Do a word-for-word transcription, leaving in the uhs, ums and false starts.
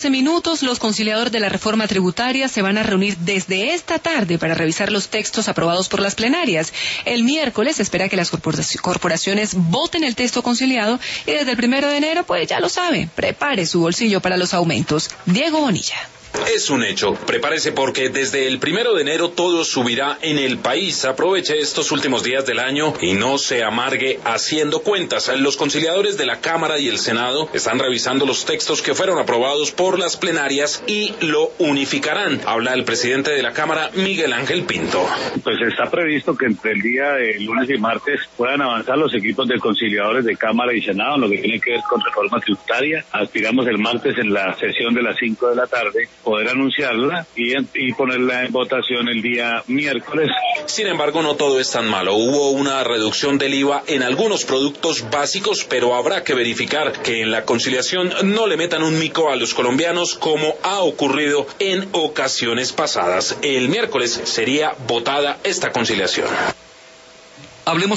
minutos, los conciliadores de la reforma tributaria se van a reunir desde esta tarde para revisar los textos aprobados por las plenarias. El miércoles se espera que las corporaciones voten el texto conciliado y desde el primero de enero, pues ya lo sabe, prepare su bolsillo para los aumentos. Diego Bonilla. Es un hecho. Prepárese porque desde el primero de enero todo subirá en el país. Aproveche estos últimos días del año y no se amargue haciendo cuentas. Los conciliadores de la Cámara y el Senado están revisando los textos que fueron aprobados por las plenarias y lo unificarán. Habla el presidente de la Cámara, Miguel Ángel Pinto. Pues está previsto que entre el día de lunes y martes puedan avanzar los equipos de conciliadores de Cámara y Senado en lo que tiene que ver con reforma tributaria. Aspiramos el martes en la sesión de las cinco de la tarde poder anunciarla y, y ponerla en votación el día miércoles. Sin embargo, no todo es tan malo. Hubo una reducción del I V A en algunos productos básicos, pero habrá que verificar que en la conciliación no le metan un mico a los colombianos como ha ocurrido en ocasiones pasadas. El miércoles sería votada esta conciliación. Hablemos